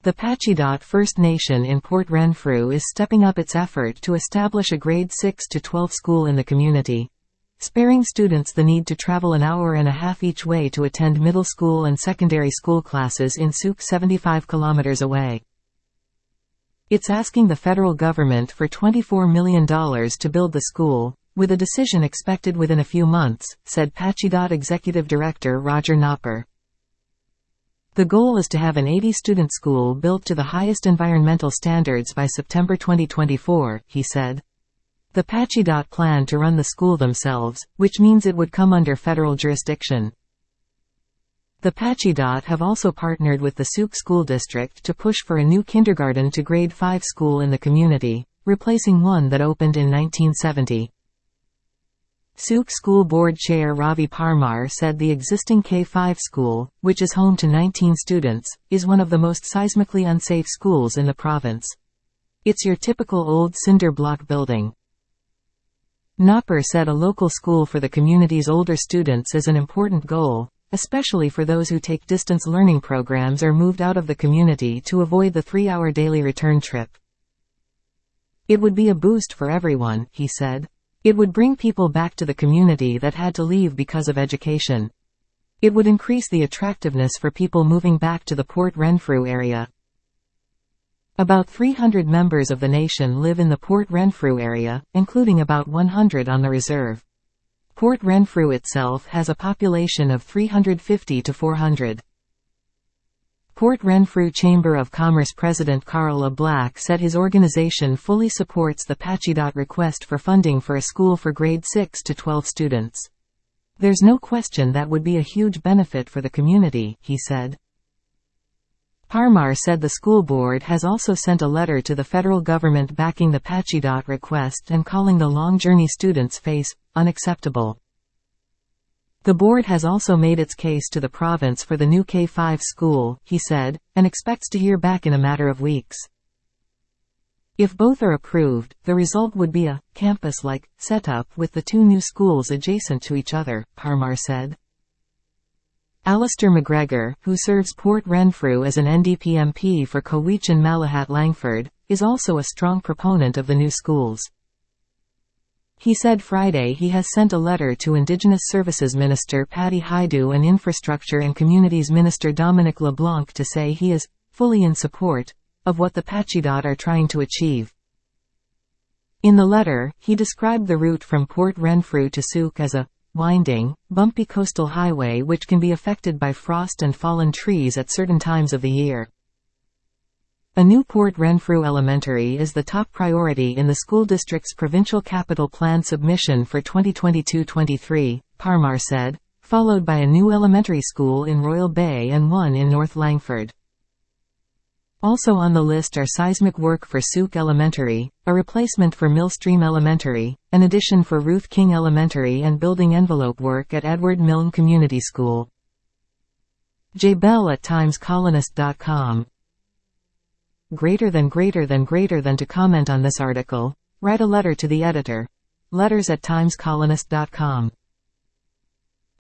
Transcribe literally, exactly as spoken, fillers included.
The Pachidot First Nation in Port Renfrew is stepping up its effort to establish a grade six to twelve school in the community, sparing students the need to travel an hour and a half each way to attend middle school and secondary school classes in Souk seventy-five kilometers away. It's asking the federal government for twenty-four million dollars to build the school, with a decision expected within a few months, said Pachidot Executive Director Roger Knopper. The goal is to have an eighty-student school built to the highest environmental standards by September twenty twenty-four, he said. The Pachidot plan to run the school themselves, which means it would come under federal jurisdiction. The Pachidot have also partnered with the Souk School District to push for a new kindergarten to grade five school in the community, replacing one that opened in nineteen seventy. Souk School Board Chair Ravi Parmar said the existing K five school, which is home to nineteen students, is one of the most seismically unsafe schools in the province. It's your typical old cinder block building. Knopper said a local school for the community's older students is an important goal, especially for those who take distance learning programs or moved out of the community to avoid the three-hour daily return trip. It would be a boost for everyone, he said. It would bring people back to the community that had to leave because of education. It would increase the attractiveness for people moving back to the Port Renfrew area. About three hundred members of the nation live in the Port Renfrew area, including about one hundred on the reserve. Port Renfrew itself has a population of three hundred fifty to four hundred. Port Renfrew Chamber of Commerce President Carl LeBlack said his organization fully supports the Pachidot request for funding for a school for grade six to twelve students. There's no question that would be a huge benefit for the community, he said. Parmar said the school board has also sent a letter to the federal government backing the Pachidot request and calling the long journey students face unacceptable. The board has also made its case to the province for the new K five school, he said, and expects to hear back in a matter of weeks. If both are approved, the result would be a campus-like setup with the two new schools adjacent to each other, Parmar said. Alistair McGregor, who serves Port Renfrew as an N D P M P for Cowichan Malahat Langford, is also a strong proponent of the new schools. He said Friday he has sent a letter to Indigenous Services Minister Patty Hajdu and Infrastructure and Communities Minister Dominic LeBlanc to say he is fully in support of what the Pachidot are trying to achieve. In the letter, he described the route from Port Renfrew to Souk as a winding, bumpy coastal highway which can be affected by frost and fallen trees at certain times of the year. A new Port Renfrew Elementary is the top priority in the school district's provincial capital plan submission for twenty twenty-two twenty-three, Parmar said, followed by a new elementary school in Royal Bay and one in North Langford. Also on the list are seismic work for Souk Elementary, a replacement for Millstream Elementary, an addition for Ruth King Elementary and building envelope work at Edward Milne Community School. J Bell at times colonist dot com. Greater than greater than greater than to comment on this article, write a letter to the editor. Letters at times colonist dot com.